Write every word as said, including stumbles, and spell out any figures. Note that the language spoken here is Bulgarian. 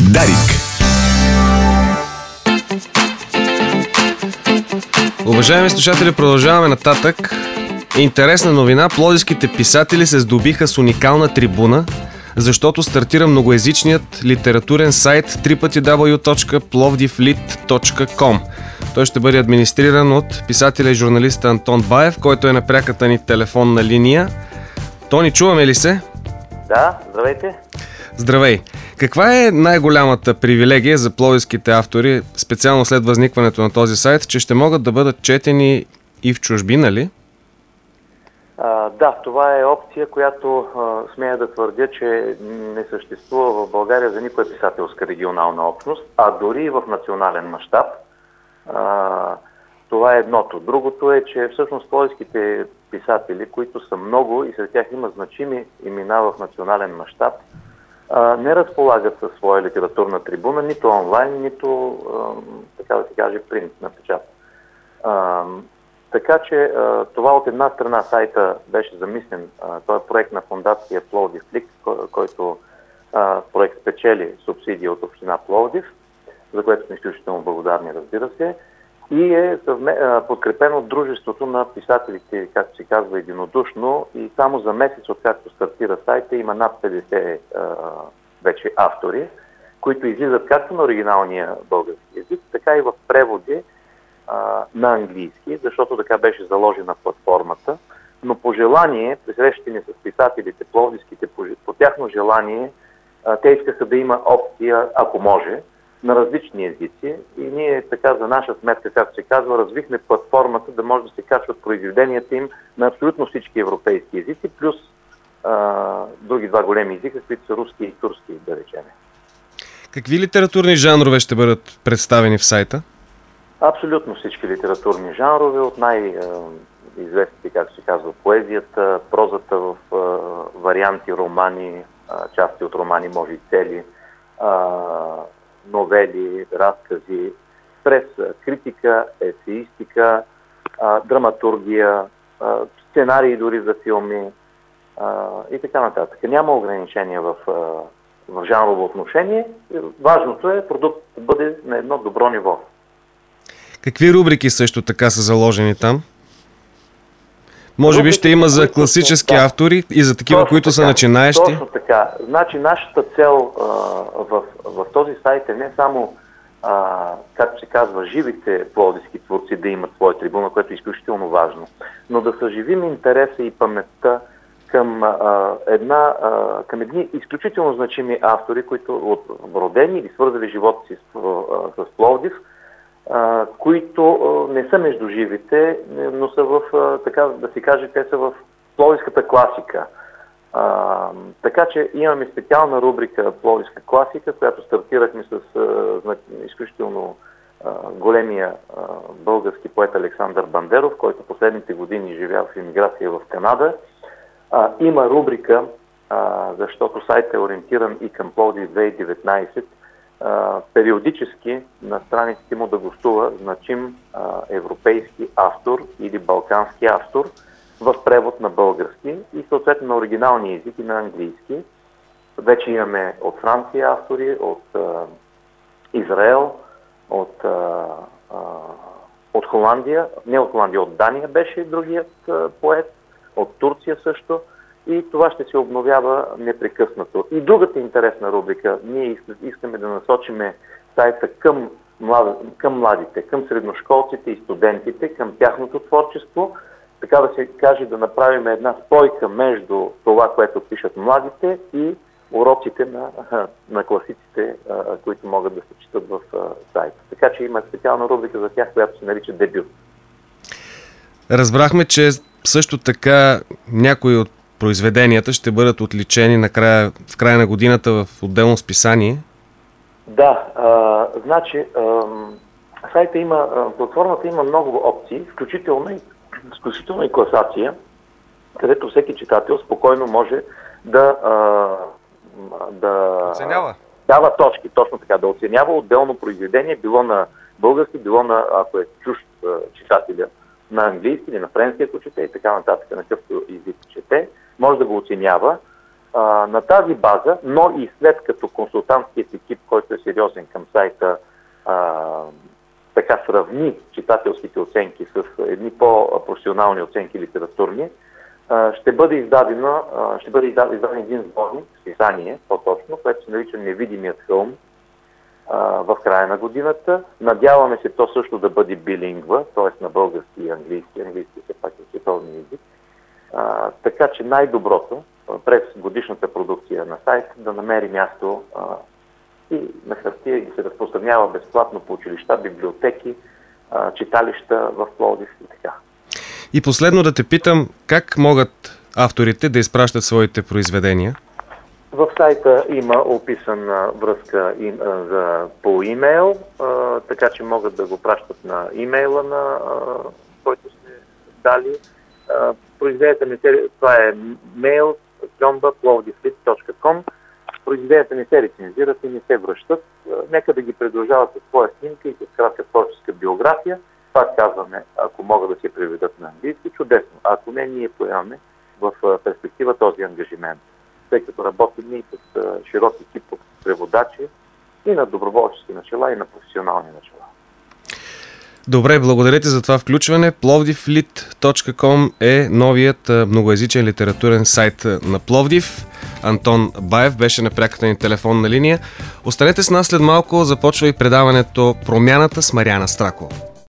Дарик. Уважаеми слушатели, продължаваме нататък. Интересна новина. Пловдивските писатели се здобиха с уникална трибуна, защото стартира многоезичният литературен сайт дабъл ю дабъл ю дабъл ю точка пловдивлит точка ком. Той ще бъде администриран от писателя и журналиста Антон Баев, който е на пряката ни телефонна линия. Тони, чуваме ли се? Да, здравейте. Здравей! Каква е най-голямата привилегия за пловдивските автори, специално след възникването на този сайт, че ще могат да бъдат четени и в чужбина ли? А, да, това е опция, която а, смея да твърдя, че не съществува в България за никоя писателска регионална общност, а дори и в национален мащаб. Това е едното. Другото е, че всъщност пловдивските писатели, които са много и сред тях има значими имена в национален мащаб, не разполагат със своя литературна трибуна, нито онлайн, нито, така да се каже, принт на печат. Така че това от една страна сайта беше замислен. Той е проект на фондация Пловдив Лик, който проект спечели субсидия от община Пловдив, за което сме изключително благодарни, разбира се, и е подкрепен от Дружеството на писателите, както се казва, единодушно, и само за месец, откакто стартира сайта, има над петдесет а, вече автори, които излизат както на оригиналния български език, така и в преводи а, на английски, защото така беше заложена платформата. Но по желание, при срещите ни с писателите, пловдивските, по, по тяхно желание, а, те искаха да има опция, ако може, на различни езици, и ние така за наша сметка, както се казва, развихме платформата да може да се качват произведенията им на абсолютно всички европейски езици, плюс а, други два големи езика, които са руски и турски, да речем. Какви литературни жанрове ще бъдат представени в сайта? Абсолютно всички литературни жанрове, от най-известните, както се казва, поезията, прозата в а, варианти, романи, а, части от романи, може и цели, а, новели, разкази, през критика, есеистика, а, драматургия, а, сценарии дори за филми а, и така нататък. Няма ограничения в, а, в жанрово отношение. Важното е продукт да бъде на едно добро ниво. Какви рубрики също така са заложени там? Може би ще има за класически да. автори и за такива, точно които така, са начинаещи. Точно така. Значи нашата цел а, в, в този сайт е не само, а, както се казва, живите пловдивски творци да имат своя трибуна, което е изключително важно, но да съживим интереса и паметта към, а, една, а, към едни изключително значими автори, които от родени или свързали живота си с, а, с Пловдив, Uh, които uh, не са между живите, но са в, uh, така да се каже, те са в пловдивската класика. Uh, така че имаме специална рубрика Пловдивска класика, която стартирахме с uh, изключително uh, големия uh, български поет Александър Бандеров, който последните години живя в емиграция в Канада. Uh, има рубрика, uh, защото сайтът е ориентиран и към Пловдив две хиляди и деветнадесет, Uh, периодически на страниците му да гостува значим uh, европейски автор или балкански автор в превод на български и съответно на оригиналния език и на английски. Вече имаме от Франция автори, от uh, Израел, от, uh, uh, от Холандия, не от Холандия, от Дания беше другият uh, поет, от Турция също. И това ще се обновява непрекъснато. И другата интересна рубрика, ние искаме да насочиме сайта към, млад... към младите, към средношколците и студентите, към тяхното творчество, така да се каже, да направим една спойка между това, което пишат младите, и уроците на, на класиците, които могат да се четат в сайта. Така че има специална рубрика за тях, която се нарича Дебют. Разбрахме, че също така някои от произведенията ще бъдат отличени накрая, в края на годината в отделно списание. Да, а, значи а, сайта има, а, платформата има много опции, включително и, включително и класация, където всеки читател спокойно може да, а, да оценява. Дава точки, точно така, да оценява отделно произведение, било на български, било на, ако е чужд читателя, на английски или на френски, ако чете и така нататък, на какъвто език чете, може да го оценява. А, на тази база, но и след като консултантският екип, който е сериозен към сайта, а, така сравни читателските оценки с едни по-професионални оценки литературни, а, ще бъде издадено, а, ще бъде издаден един сборник, списание, по-точно, което се нарича "Невидимият хълм", а, в края на годината. Надяваме се то също да бъде билингва, т.е. на български и английски. Английски все пак е световен език. А, така че най-доброто през годишната продукция на сайт да намери място а, и на хартия и да се разпространява безплатно по училища, библиотеки, а, читалища в Пловдив и така. И последно да те питам, как могат авторите да изпращат своите произведения? В сайта има описана връзка и, а, за, по имейл, а, така че могат да го пращат на имейла, на а, който сме дали. А, произведенията не се, това е mail jomba plovdivlit точка com. Произведенията не се рецензират и не се връщат. А, нека да ги предложават със своя снимка и с кратка творческа биография. Пак казваме, ако могат да се преведат на английски, чудесно. А ако не, ние поемаме в а, перспектива този ангажимент, тъй като работим и с а, широк екип от преводачи и на доброволчески начала, и на професионални начала. Добре, благодаря ти за това включване. plovdivlit точка com е новият многоезичен литературен сайт на Пловдив. Антон Баев беше на пряката ни телефонна линия. Останете с нас, след малко започва и предаването "Промяната" с Мариана Стракова.